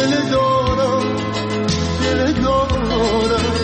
گله دارم گله دارم.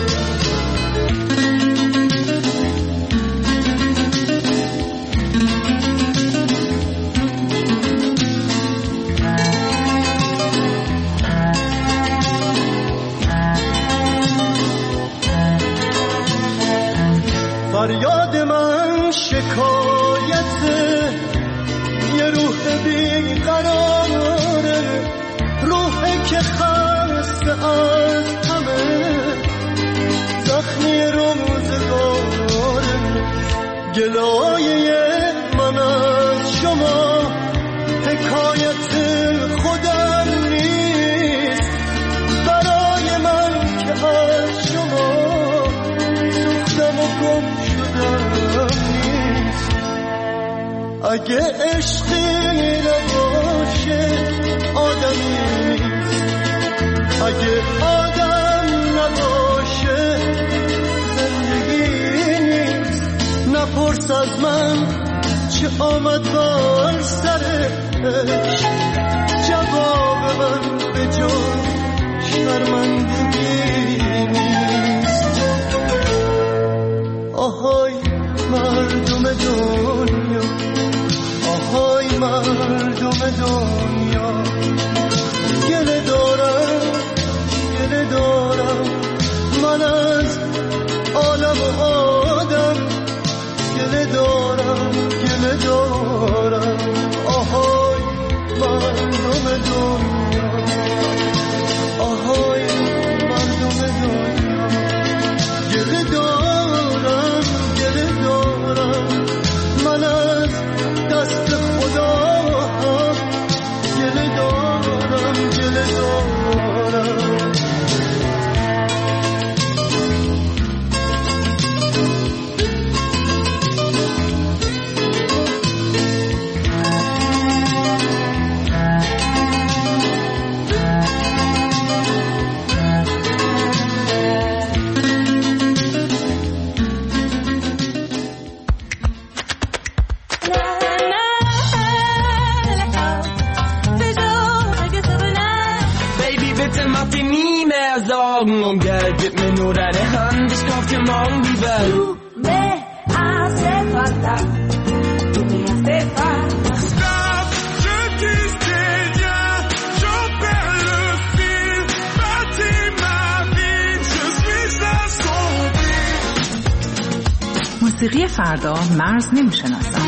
فریاد من شکایت یه روح بیقراره، روحی که خسته از همه زخمی روزگاره. گلایه من از شما حکایت خودم نیست، برای من که از شما سوختم و گم شدم نیست. اگه عشقی نباشه آدمی نیست، اگه آدم نباشه زندگی نیست. نپرس از من چه آمد بر سرش، جواب من به جز شرمندگی نیست. آهای مردم دنیا، آهای مردم دنیا، گله دارم گله دارم من از عالم و آدم، گله دارم گله دارم. آهای مردم دنیا، آهای مردم دنیا، گله دارم گله دارم من از دست خدا، گله دارم گله دارم. Um Geld, gib mir nur deine Hand, ich kauf dir morgen die Welt. Du me hace falta, tu me hace falta. Stop, je t'ai j'en perds le fil. Bâtis ma vie, je suis assombri. موسیقی فردا مرز نمیشناسد.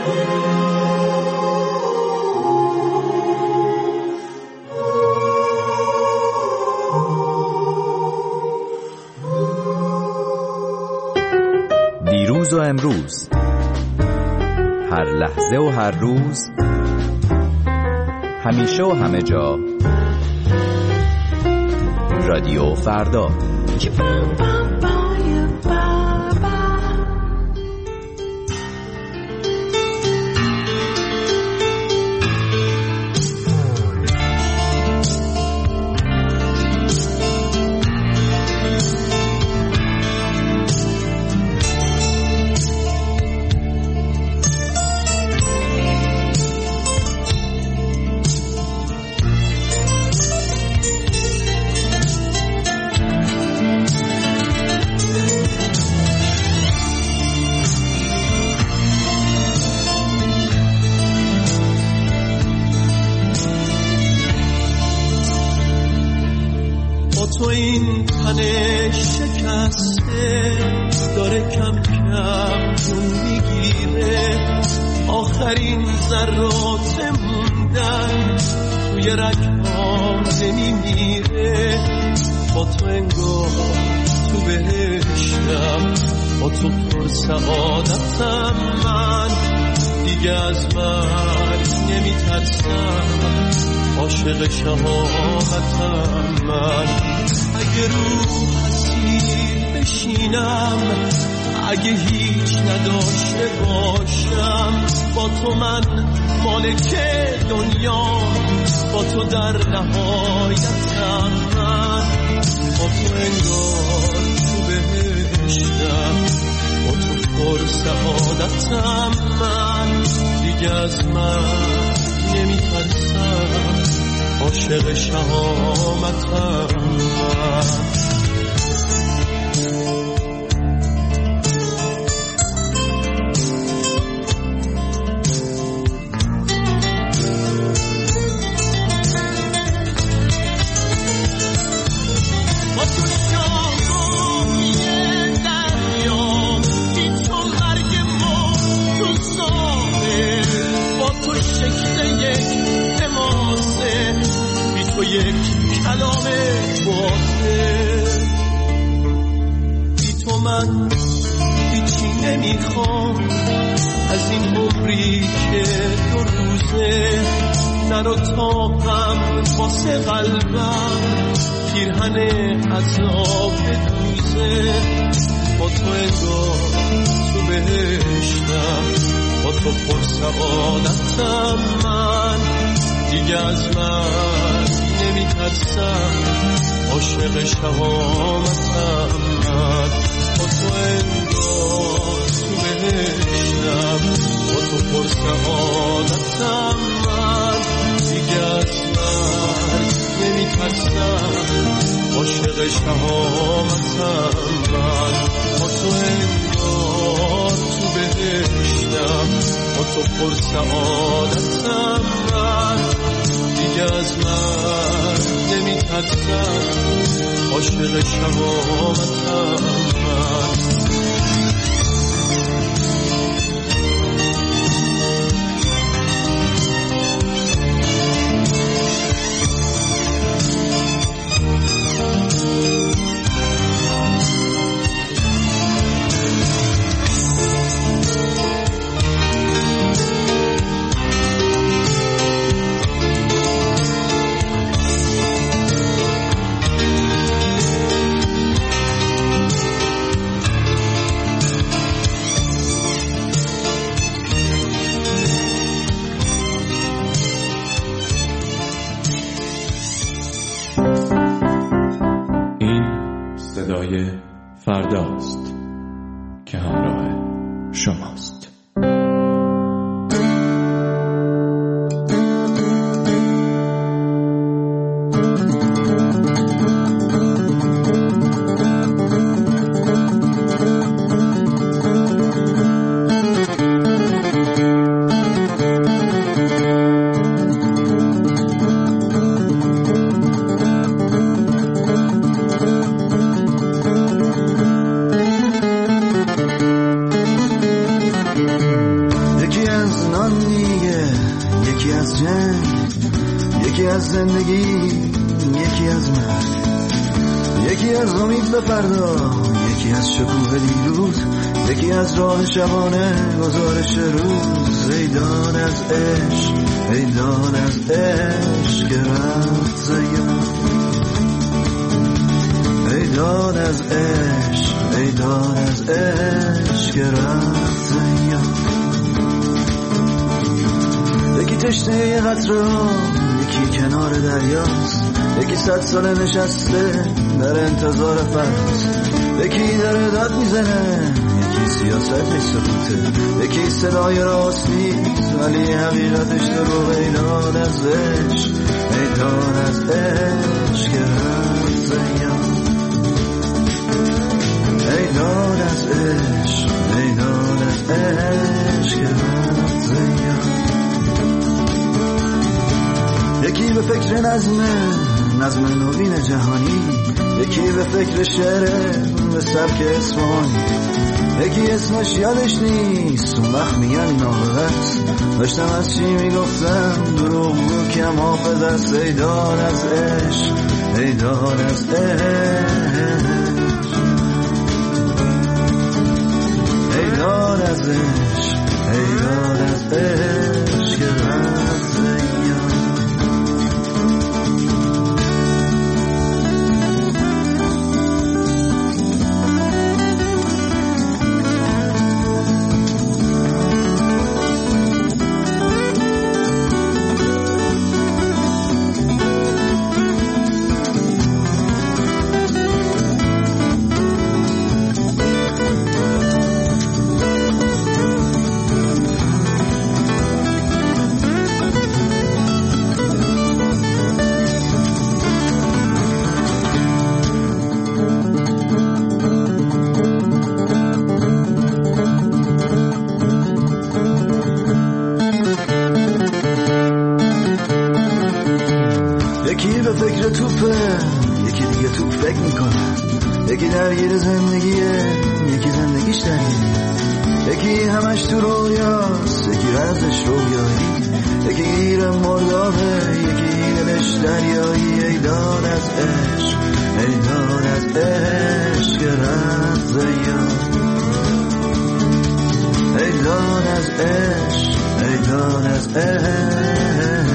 دیروز و امروز، هر لحظه و هر روز، همیشه و همه جا، رادیو فردا. تو این تن شکسته داره کم کم جون میگیره، آخرین ذرات موندن توی رگ‌هام نمیمیره. با تو انگار تو بهشتم، با تو پر سعادتم، من دیگه از من نمیترسم، عاشق شهامتم من. اگه رو حسیر بشینم، اگه هیچ نداشته باشم، با تو من مالک دنیا، با تو در نهایتم من. با تو انگار تو بهشتم، با تو پر سعادتم من، دیگه از من نمیترسم، عاشق شهامتم من. یک کلامه باده، بی تو من هیچی نمیخوام از این عمری که دو روزه، نرو تاقم واسه قلبم پیرهن عذاب دوزه. با تو انگار تو بهشتم، با تو پر سعادتم من، دیگه از من نمیترسم، عاشق شهامتم من. با تو انگار تو بهشتم، با تو پر سعادتم من، دیگه از من نمیترسم، عاشق شهامتم من. با تو انگار تو بهشتم، با تو پر سعادتم من، دیگه از من نمیترسم، عاشق شهامتم من. صدای فرداست که همراه شماست. یکی از جنگ، یکی از زندگی، یکی از مرگ، یکی از امید به فردا، یکی از شکوه دیروز، یکی از راه شبانه گزارش روز. ای داد از عشق، ای داد از عشق که رفت زیاد، ای داد از عشق، ای داد از عشق که رفت زیاد. یکی تشنه یه قطره ها، یکی کنار دریاست، یکی 100 سال نشسته در انتظار فصل، یکی داره داد میزنه، یکی سیاستش سکوته، یکی صدای راست نیست ولی حقیقتش دروغ. ای داد از عشق، ای داد از عشق که رفت زیاد، ای داد از عشق، ای داد از عشق که رفت زیاد. یکی به فکر نظم نوین جهانی، یکی به فکر شعر به سبک اصفهانی، یکی اسمش یادش نیست اون وقت میگن نابغه‌ست، داشتم از چی میگفتم دروغ بود کم حافظ است. ای داد از عشق، ای داد از عشق، ای داد از عشق، ای داد از عشق که رفت زیاد. یکی درگیر زندگیه، یکی زندگیش درگیره، یکی همش تو رویاست، یکی رزش رویایی، یکی گیر مردابه، یکی دلش دریایی. ای داد از عشق، ای داد از عشق که رفت زیاد، ای داد از عشق، ای داد از عشق.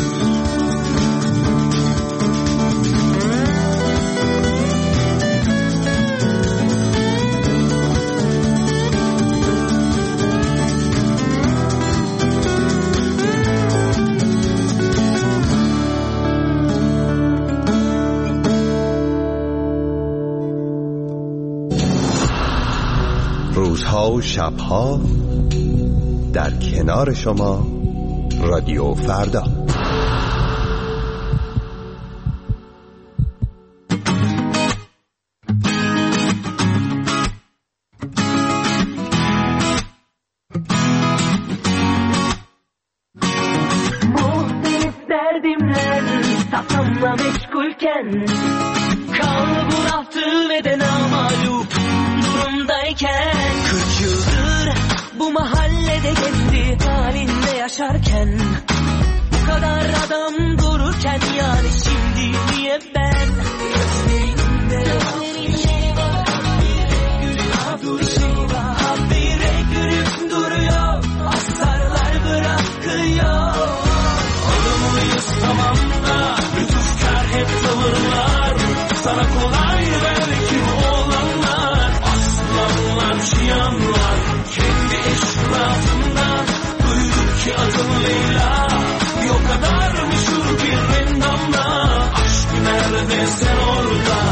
روزها و شبها در کنار شما رادیو فردا. Muhtelif derdimle kafamla meşgulken, kalbur altı ve de namalup durumdayken, 40 yıldır bu mahallede kendi halinde yaşarken, bu kadar adam dururken, yani şimdi niye ben gözlerinde bir şey var, bir şey var, habire gülüp duruyor, astarlar bırakıyor. Olur muyuz tamam da lütufkar hep tavırlar, sana kolay belki bu olanlar, aslanlar şiyanlar kendi eşrafından, duyduk ki adın Leyla, bir o kadar meşhur bir endamla, aşk nerede sen orada?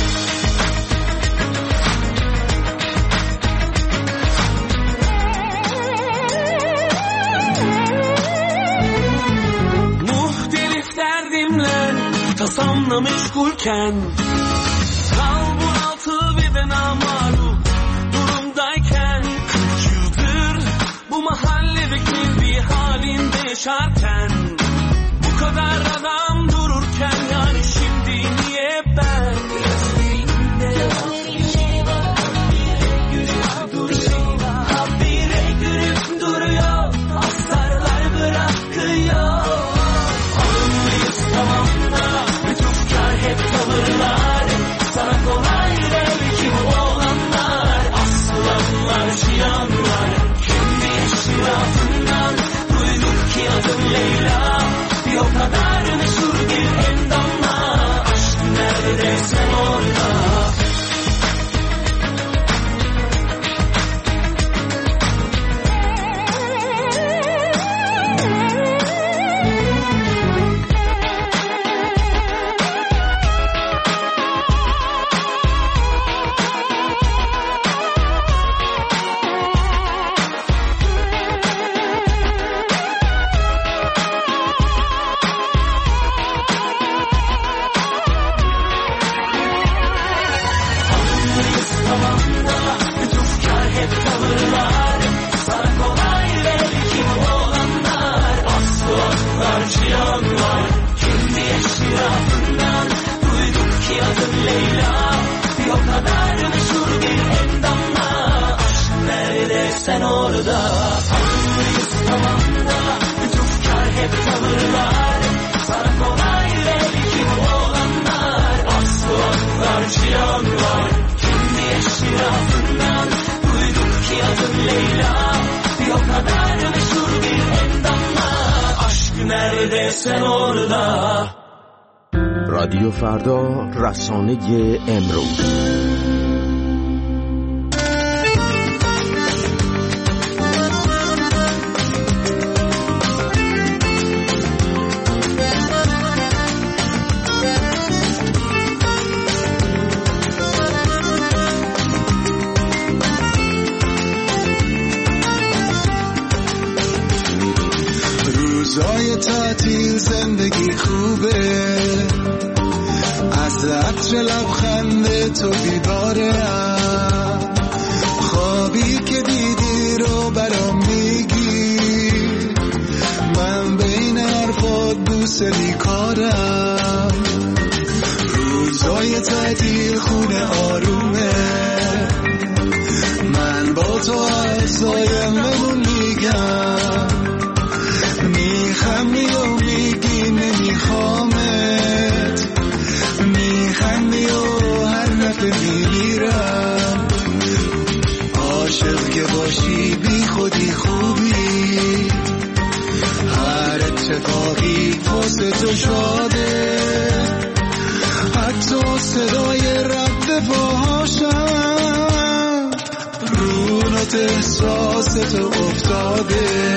Muhtelif derdimle tasamla meşgulken, kalbur altı ve de namalup durumdayken, 40 yıldır bu mahallede bir halinde yaşarken, bu kadar adam dururken, yani şimdi niye ben gözlerinde bir şey var, bir şey var, habire gülüp duruyor, astarlar bırakıyor. رادیو فردا، رسانه امروز. روزای تعطیل زندگی خوبه، از عطر لبخند تو بیدارم، خوابی که دیدی رو برام میگی، من بین حرفات بوسه بیکارم. روزای تعطیل خونه آرومه، من با تو از آینده‌مون میگم، میخندی و میگی نمیخوامت، میخندی و هر دفعه میمیرم. عاشق که باشی بی خودی خوبی، هر اتفاقی واسه تو شاده، حتی صدای رد پاهاشم رو نوت احساس تو افتاده،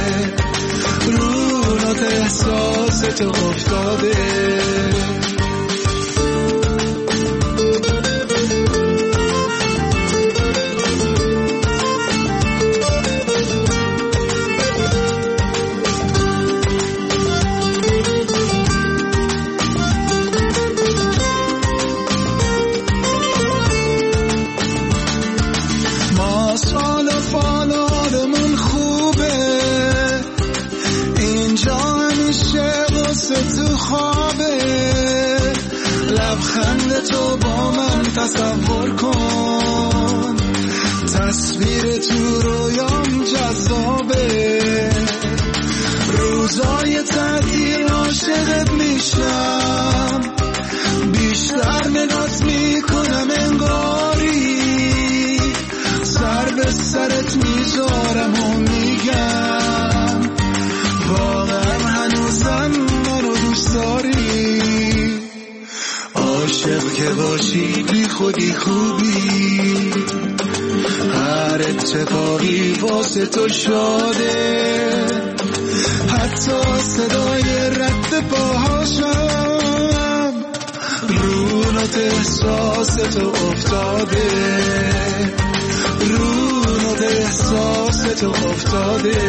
رونات احساس تو افتاده. ما سال و فال آدمون خوبه، اینجا همیشه واسه تو خوابه، لبخند تو با من تصور کن، تصویر تو رویام جذابه. روزای تعطیل عاشقت میشم، بیشتر نگات میکنم انگاری، سر به سرت میذارم و میگم واقعا هنوزم منو دوست داری. عاشق که باشی بی خودی خوبی، هر اتفاقی واسه تو شاده، حتی صدای رد پاهاشم رو نوت احساس تو افتاده، رو نوت احساس تو افتاده.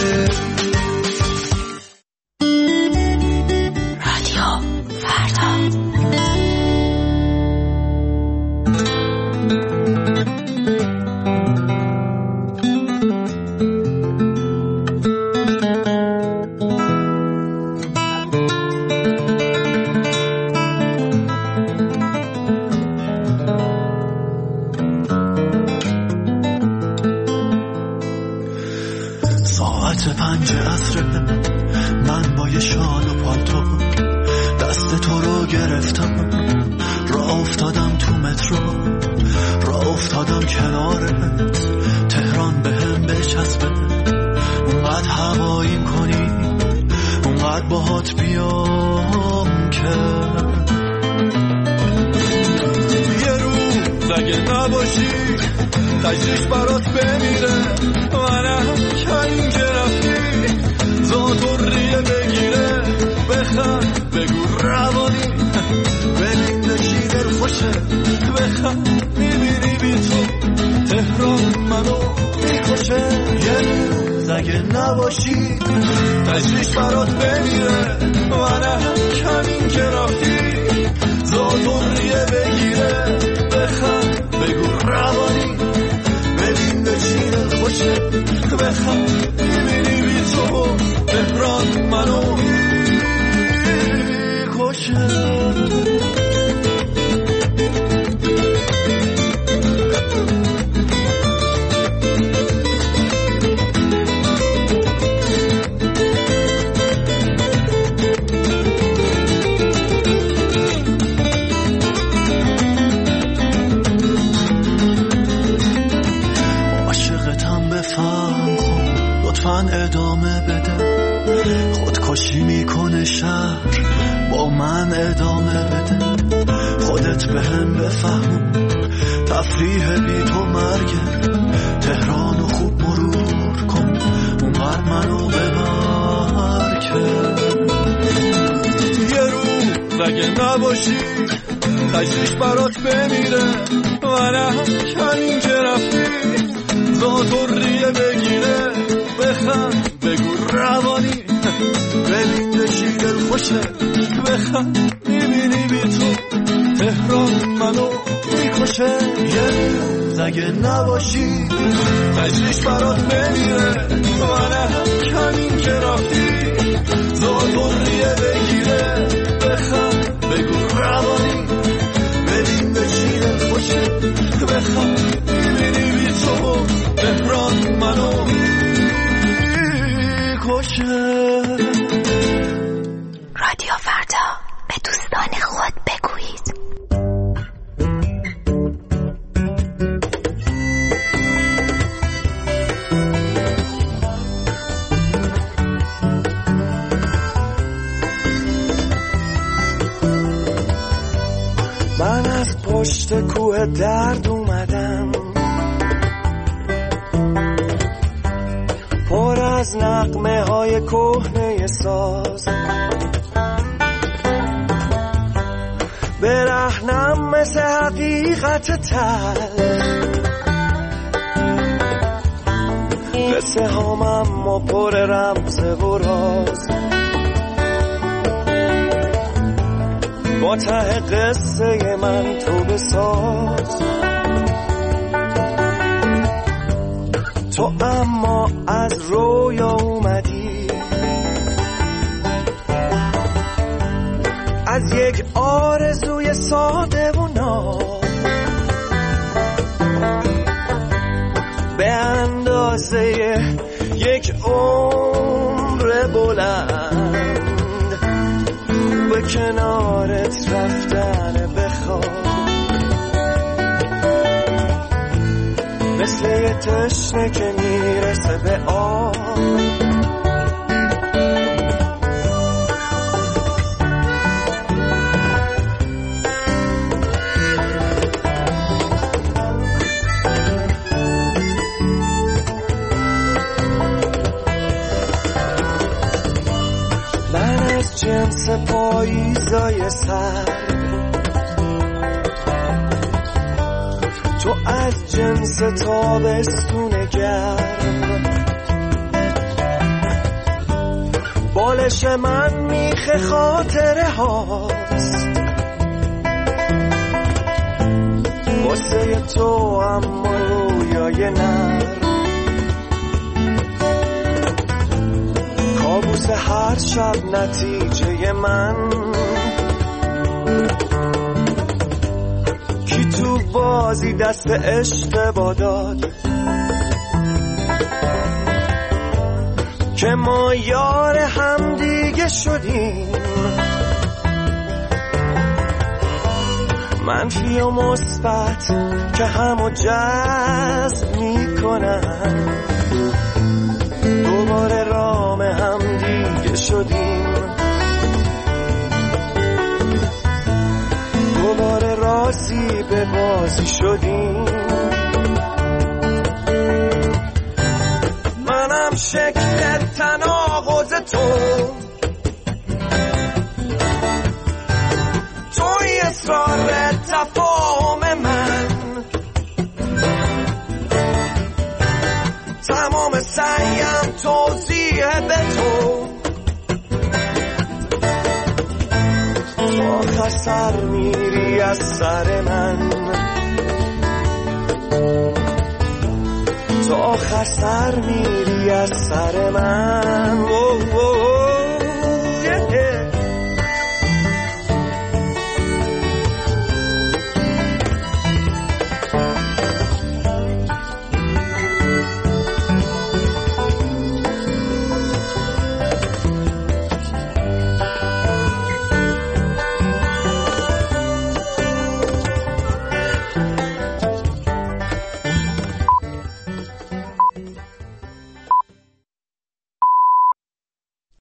ساعت 5 عصر من با یه شال و پالتو دست تو رو گرفتم، راه افتادم تو مترو، راه افتادم کنارت، تهران بهم بچسبه، اونقدر هواییم کنی، اونقدر باهات بیام که یه روز اگه نباشی تجریش برات بمیره، منم کمین که رفتی زاتوریه بگیره، بخند بگو روانی ببین دکی دل خوشه، بخند میبینی بی تو تهران منو میکشه. یه روز اگه نباشی تجریش برات بمیره، منم کمین که رفتی زاتوریه بگیره، بخند بگو روانی ببین دکی دل خوشه، بخند میبینی بی تو تهران منو میکشه. شهر با من ادامه بده، خودت به هم بفهم تفریح بی تو مرگه، تهرانو خوب مرور کن اونقدر منو ببر که یه روز اگه نباشی تجریش برات بمیره، منم همین که رفتی ذات و ریه بگیره، بخند بگو روانی ببین دشی دل خوشه، بخند میبینی بی تو تهران منو میکشه. یه روز اگه نباشی تجریش برات بمیره، منم همین که رفتی ذات و ریه بگیره، بخند بگو روانی ببین دشی دل خوشه، بخند میبینی بی تو تهران منو رادیو فردا، به دوستان خود بگویید. من از پشت کوه درد اومدم، پر از نغمه های کهنه ساز، برهنم مثل حقیقت تلخ، قصه هامم و پر رمز و راز، با ته قصه من تو بساز، تو اما از رویا اومدی، از یک آرزوی ساده و ناب، به اندازه یک عمر بلند به کنارت رفتن بخواب، مثل یه تشنه که میرسه به آب. من از جنس پاییزای سرد، تو از جنس تابستون گرم، بالش من میخ خاطره هاست، واسه تو اما رویای نرم، کابوس هر شب نتیجه من، کی تو بازی دست اشتباه داد که ما یار هم دیگه شدیم، منفی و مثبت که همو جذب میکنن، دوباره رام هم دیگه شدیم، دوباره راضی به بازی شدیم، منم شکل تناقض توی اصرار تفاهم من، تمام سعیم توضیح به تو آخر سر میری از سر من، تو آخر سر میری از سر من.